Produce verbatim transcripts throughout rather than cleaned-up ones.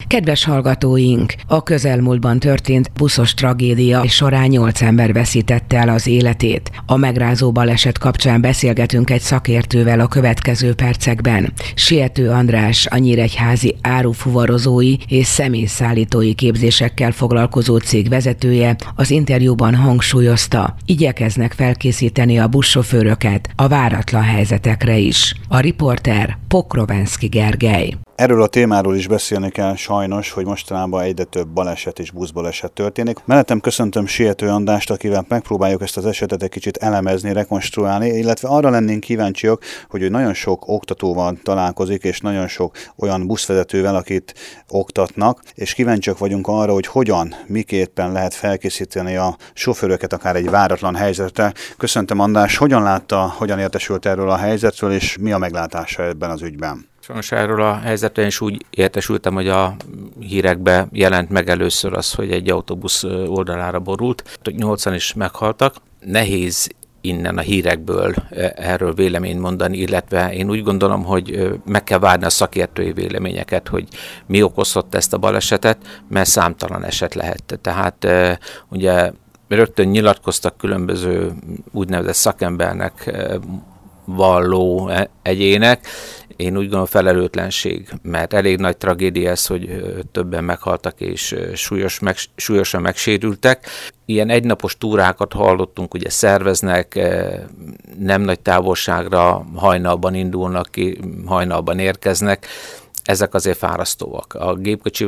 Kedves hallgatóink, a közelmúltban történt buszos tragédia során nyolc ember veszítette el az életét. A megrázó baleset kapcsán beszélgetünk egy szakértővel a következő percekben. Siető András, a nyíregyházi árufuvarozói és személyszállítói képzésekkel foglalkozó cég vezetője az interjúban hangsúlyozta, igyekeznek felkészíteni a buszsofőröket a váratlan helyzetekre is. A riporter Pokrovenszky Gergely. Erről a témáról is beszélni kell sajnos, hogy mostanában egyre több baleset és buszbaleset történik. Mellettem köszöntöm Siető Andrást, akivel megpróbáljuk ezt az esetet egy kicsit elemezni, rekonstruálni, illetve arra lennénk kíváncsiak, hogy ő nagyon sok oktatóval találkozik, és nagyon sok olyan buszvezetővel, akit oktatnak, és kíváncsiak vagyunk arra, hogy hogyan, miképpen lehet felkészíteni a sofőröket akár egy váratlan helyzetre. Köszöntöm, András, hogyan látta, hogyan értesült erről a helyzetről, és mi a meglátása ebben az ügyben? Sajnos erről a helyzetről is úgy értesültem, hogy a hírekbe jelent meg először az, hogy egy autóbusz oldalára borult. Nyolcan is meghaltak. Nehéz innen a hírekből erről véleményt mondani, illetve én úgy gondolom, hogy meg kell várni a szakértői véleményeket, hogy mi okozhatta ezt a balesetet, mert számtalan eset lehet. Tehát ugye rögtön nyilatkoztak különböző úgynevezett szakembernek valló egyének. Én úgy gondolom felelőtlenség, mert elég nagy tragédia ez, hogy többen meghaltak és súlyos, meg, súlyosan megsérültek. Ilyen egynapos túrákat hallottunk, ugye szerveznek, nem nagy távolságra hajnalban indulnak ki, hajnalban érkeznek. Ezek azért fárasztóak. A gépkocsi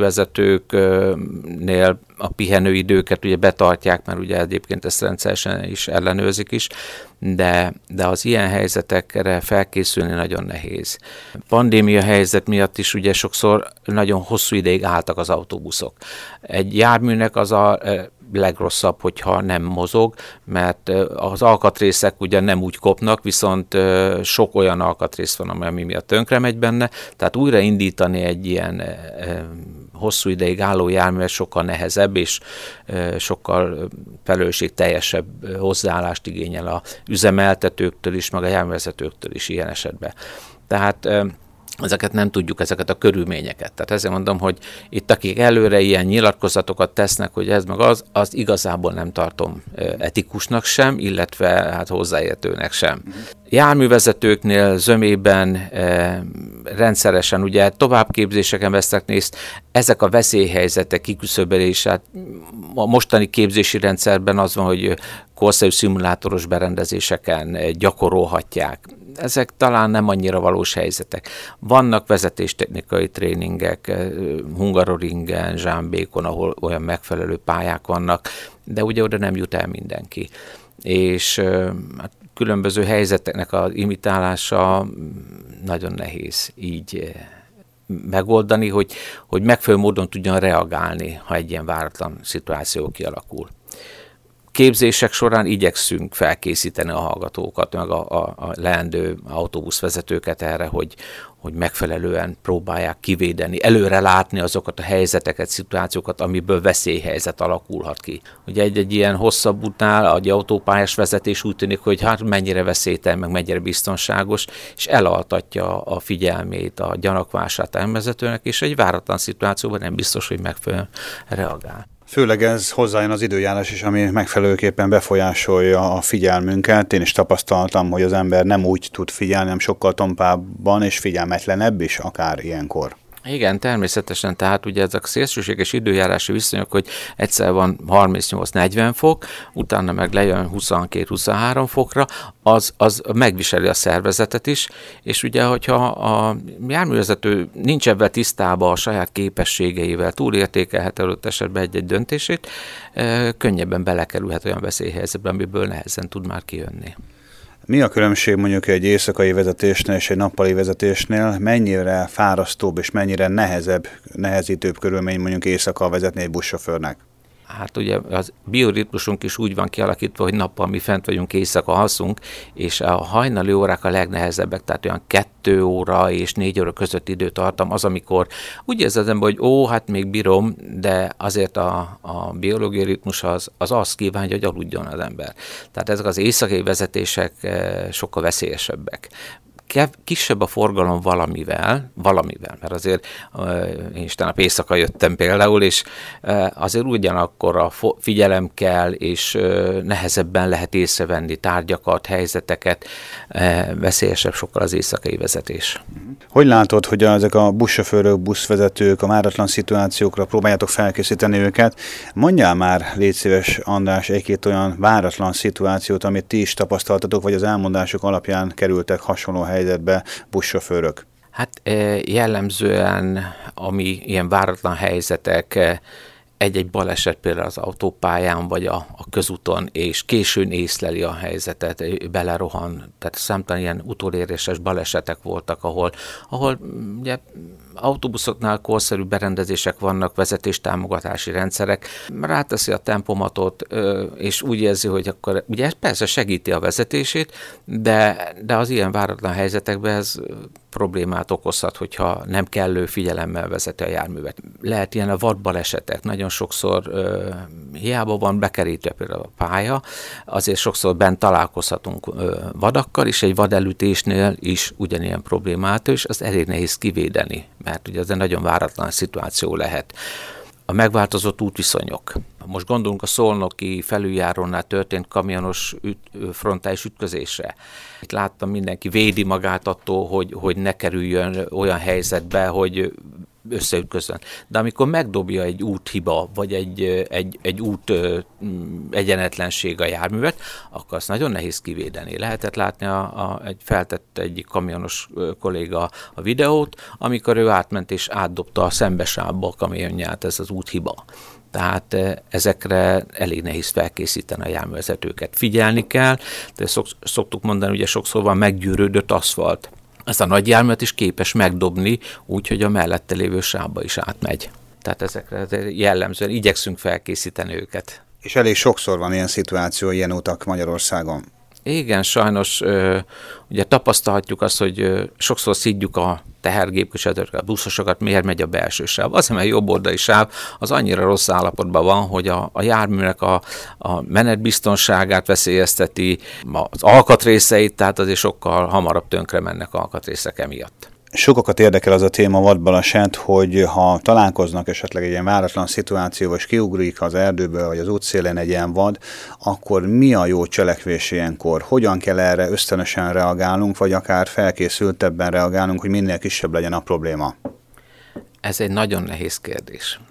vezetőknél a pihenőidőket ugye betartják, mert ugye egyébként ezt rendszeresen is ellenőrzik is, de, de az ilyen helyzetekre felkészülni nagyon nehéz. Pandémia helyzet miatt is ugye sokszor nagyon hosszú ideig álltak az autóbuszok. Egy járműnek az a legrosszabb, hogyha nem mozog, mert az alkatrészek ugye nem úgy kopnak, viszont sok olyan alkatrész van, ami miatt tönkre megy benne, tehát újraindítani egy ilyen hosszú ideig álló járművet sokkal nehezebb, és sokkal felelősségteljesebb hozzáállást igényel a üzemeltetőktől is, meg a járművezetőktől is ilyen esetben. Tehát ezeket nem tudjuk, ezeket a körülményeket. Tehát ezért mondom, hogy itt akik előre ilyen nyilatkozatokat tesznek, hogy ez meg az, az igazából nem tartom etikusnak sem, illetve hát hozzáértőnek sem. Járművezetőknél zömében e, rendszeresen ugye továbbképzéseken vesznek részt, ezek a veszélyhelyzetek kiküszöbölését a mostani képzési rendszerben az van, hogy korszerű szimulátoros berendezéseken gyakorolhatják. Ezek talán nem annyira valós helyzetek. Vannak vezetéstechnikai tréningek, Hungaroringen, Zsámbékon, ahol olyan megfelelő pályák vannak, de ugye oda nem jut el mindenki. És hát különböző helyzeteknek az imitálása nagyon nehéz így megoldani, hogy, hogy megfelelő módon tudjon reagálni, ha egy ilyen váratlan szituáció kialakul. Képzések során igyekszünk felkészíteni a hallgatókat, meg a, a, a leendő autóbuszvezetőket erre, hogy, hogy megfelelően próbálják kivédeni, előre látni azokat a helyzeteket, szituációkat, amiből veszélyhelyzet alakulhat ki. Ugye egy-egy ilyen hosszabb útnál egy autópályás vezetés úgy tűnik, hogy hát mennyire veszélytelen, meg mennyire biztonságos, és elaltatja a figyelmét, a gyanakvását a vezetőnek, és egy váratlan szituációban nem biztos, hogy megfelelően reagál. Főleg ez hozzájön az időjárás is, ami megfelelőképpen befolyásolja a figyelmünket. Én is tapasztaltam, hogy az ember nem úgy tud figyelni, hanem sokkal tompábban és figyelmetlenebb is akár ilyenkor. Igen, természetesen, tehát ugye ezek szélsőséges időjárási viszonyok, hogy egyszer van harmincnyolc-negyven fok, utána meg lejön huszonkettő-huszonhárom fokra, az, az megviseli a szervezetet is, és ugye, hogyha a járművezető nincs ebben tisztában a saját képességeivel, túlértékelhet előtt esetben egy-egy döntését, könnyebben belekerülhet olyan veszélyhelyzetbe, amiből nehezen tud már kijönni. Mi a különbség mondjuk egy éjszakai vezetésnél és egy nappali vezetésnél? Mennyire fárasztóbb és mennyire nehezebb, nehezítőbb körülmény mondjuk éjszaka vezetni egy buszsofőrnek? Hát ugye az bioritmusunk is úgy van kialakítva, hogy nappal mi fent vagyunk, éjszaka alszunk, és a hajnali órák a legnehezebbek, tehát olyan kettő óra és négy óra között időtartam az, amikor úgy érzed az ember, hogy ó, hát még bírom, de azért a, a biológiai ritmus az, az azt kívánja, hogy aludjon az ember. Tehát ezek az éjszakai vezetések sokkal veszélyesebbek. kev, kisebb a forgalom valamivel, valamivel, mert azért én is tegnap éjszaka jöttem például, és azért ugyanakkor a figyelem kell, és nehezebben lehet észrevenni tárgyakat, helyzeteket, veszélyesebb sokkal az éjszakai vezetés. Hogy látod, hogy ezek a buszsofőrök, buszvezetők a váratlan szituációkra próbáljátok felkészíteni őket? Mondjál már, légy szíves, András, egy-két olyan váratlan szituációt, amit ti is tapasztaltatok, vagy az elmondások alapján kerültek hasonló helyzetbe buszsofőrök? Hát jellemzően, ami ilyen váratlan helyzetek, egy-egy baleset például az autópályán vagy a, a közúton, és későn észleli a helyzetet, belerohan, tehát számtalan ilyen utoléréses balesetek voltak, ahol, ahol ugye, autóbuszoknál korszerű berendezések vannak, vezetéstámogatási rendszerek, ráteszi a tempomatot, és úgy érzi, hogy akkor ugye ez persze segíti a vezetését, de, de az ilyen váratlan helyzetekben ez problémát okozhat, hogyha nem kellő figyelemmel vezeti a járművet. Lehet ilyen a vadbalesetek, nagyon sokszor uh, hiába van bekerítve például a pálya, azért sokszor bent találkozhatunk uh, vadakkal, és egy vadelütésnél is ugyanilyen problémát, és az elég nehéz kivédeni, mert ugye az egy nagyon váratlan szituáció lehet. A megváltozott útviszonyok. Most gondolunk a szolnoki felüljárónál történt kamionos üt, frontális ütközésre. Itt láttam, mindenki védi magát attól, hogy, hogy ne kerüljön olyan helyzetbe, hogy összeütközön. De amikor megdobja egy úthiba, vagy egy, egy, egy út egyenetlenség a járművet, akkor azt nagyon nehéz kivédeni. Lehetett látni, a, a, egy feltett egyik kamionos kolléga a videót, amikor ő átment és átdobta a szembesávba a kamionját, ez az úthiba. Tehát ezekre elég nehéz felkészíteni a járművezetőket. Figyelni kell, de szok, szoktuk mondani, ugye sokszor van meggyűrődött aszfalt. Ezt a nagy járművet is képes megdobni, úgyhogy a mellette lévő sávba is átmegy. Tehát ezekre jellemzően igyekszünk felkészíteni őket. És elég sokszor van ilyen szituáció, ilyen utak Magyarországon. Igen, sajnos ugye tapasztalhatjuk azt, hogy sokszor szidjuk a tehergépkocsikat, a buszosokat, miért megy a belső sáv. Azért, mert jobb oldali sáv az annyira rossz állapotban van, hogy a, a járműnek a, a menetbiztonságát veszélyezteti, az alkatrészeit, tehát azért sokkal hamarabb tönkre mennek alkatrészek emiatt. Sokakat érdekel az a téma vadbaleset, hogy ha találkoznak esetleg egy ilyen váratlan szituációval, és kiugrik az erdőből, vagy az útszélén egy ilyen vad, akkor mi a jó cselekvés ilyenkor? Hogyan kell erre ösztönösen reagálnunk, vagy akár felkészültebben reagálnunk, hogy minél kisebb legyen a probléma? Ez egy nagyon nehéz kérdés.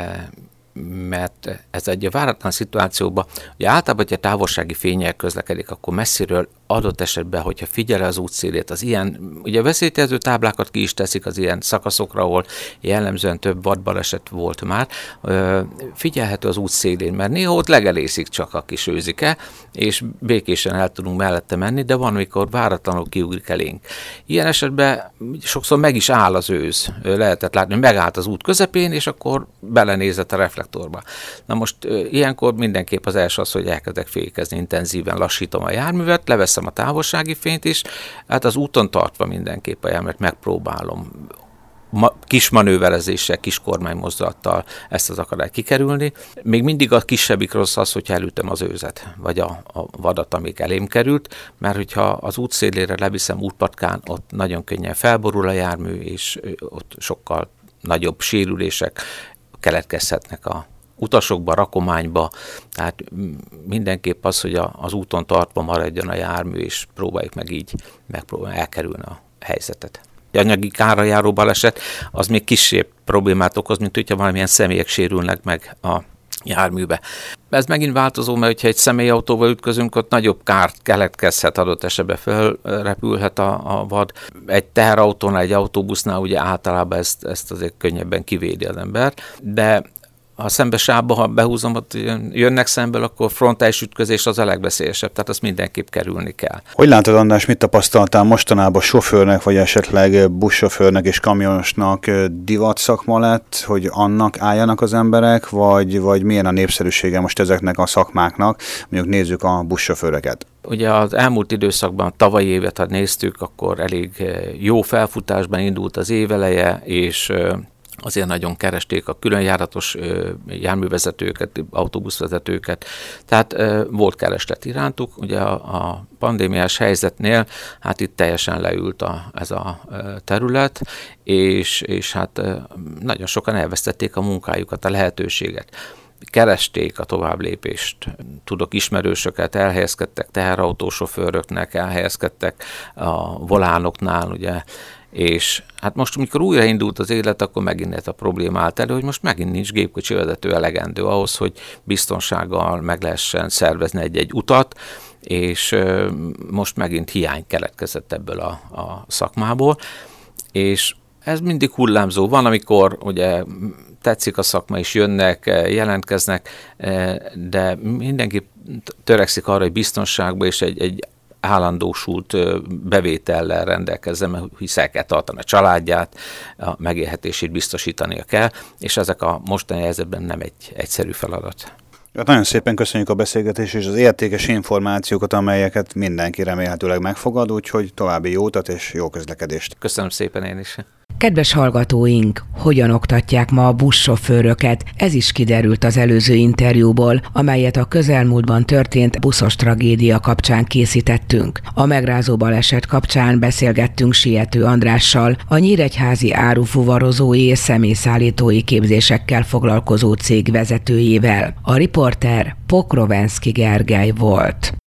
Mert ez egy váratlan szituációban, ugye általában, hogyha távolsági fénnyel közlekedik, akkor messziről adott esetben, hogyha figyel az útszélét, az ilyen, ugye veszélytjelző táblákat ki is teszik az ilyen szakaszokra, ahol jellemzően több vadbaleset volt már, figyelhető az útszélén, mert néha ott legelészik csak a kis őzike, és békésen el tudunk mellette menni, de van, amikor váratlanul kiugrik elénk. Ilyen esetben sokszor meg is áll az őz, lehetett látni, hogy megállt az út közepén, és akkor belenézett a reflektorba. Na most ilyenkor mindenképp az első az, hogy elkezdek fékezni, intenzíven lassítom a járművet, leveszem a távolsági fényt is, hát az úton tartva mindenképp a járművet megpróbálom ma, kis manőverezéssel, kis kormánymozdulattal ezt az akadályt kikerülni. Még mindig a kisebbik rossz az, hogyha elütöm az őzet, vagy a, a vadat, amíg elém került, mert hogyha az út szélére leviszem útpatkán, ott nagyon könnyen felborul a jármű, és ott sokkal nagyobb sérülések keletkezhetnek a utasokba, rakományba, tehát mindenképp az, hogy a, az úton tartva maradjon a jármű, és próbáljuk meg így megpróbálni elkerülni a helyzetet. A anyagi kárra járó baleset az még kisebb problémát okoz, mint hogyha valamilyen személyek sérülnek meg a járműbe. Ez megint változó, mert hogyha egy személyautóval ütközünk, ott nagyobb kárt keletkezhet, adott esetben felrepülhet a, a vad. Egy teherautónál, egy autóbusznál ugye általában ezt, ezt azért könnyebben kivédi az ember, de a szembesávba, ha behúzom, ott jönnek szemből, akkor frontális ütközés az a legveszélyesebb, tehát azt mindenképp kerülni kell. Hogy látod, András, mit tapasztaltál mostanában sofőrnek, vagy esetleg buszsofőrnek és kamionosnak divat szakma lett, hogy annak álljanak az emberek, vagy, vagy milyen a népszerűsége most ezeknek a szakmáknak? Mondjuk nézzük a buszsofőreket. Ugye az elmúlt időszakban, tavalyi évet, ha néztük, akkor elég jó felfutásban indult az éveleje, és azért nagyon keresték a különjáratos járművezetőket, autóbuszvezetőket, tehát volt kereslet irántuk. Ugye a, a pandémiás helyzetnél hát itt teljesen leült a, ez a terület, és, és hát nagyon sokan elvesztették a munkájukat, a lehetőséget. Keresték a továbblépést. Tudok ismerősöket, elhelyezkedtek teherautósofőröknek, elhelyezkedtek a volánoknál, ugye, és hát most, amikor újraindult az élet, akkor megint ez a probléma állt elő, hogy most megint nincs gépkocsi vezető elegendő ahhoz, hogy biztonsággal meg lehessen szervezni egy-egy utat, és most megint hiány keletkezett ebből a, a szakmából, és ez mindig hullámzó. Van, amikor ugye tetszik a szakma, is jönnek, jelentkeznek, de mindenki törekszik arra, hogy biztonságban és egy, egy állandósult bevétellel rendelkezzen, mert hiszen kell tartani a családját, a megélhetését biztosítania kell, és ezek a mostani helyzetben nem egy egyszerű feladat. Hát nagyon szépen köszönjük a beszélgetést és az értékes információkat, amelyeket mindenki remélhetőleg megfogad, úgyhogy további jó utat és jó közlekedést. Köszönöm szépen én is. Kedves hallgatóink, hogyan oktatják ma a buszsofőröket? Ez is kiderült az előző interjúból, amelyet a közelmúltban történt buszos tragédia kapcsán készítettünk. A megrázó baleset kapcsán beszélgettünk Siető Andrással, a nyíregyházi árufuvarozói és személyszállítói képzésekkel foglalkozó cég vezetőjével. A riporter Pokrovenszky Gergely volt.